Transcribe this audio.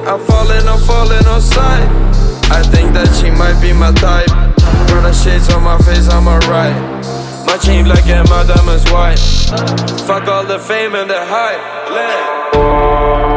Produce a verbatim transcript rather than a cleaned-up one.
I'm falling, I'm falling on sight. I think that she might be my type. Got the shades on my face, I'm alright. My chain black and my diamonds white. Fuck all the fame and the hype. Let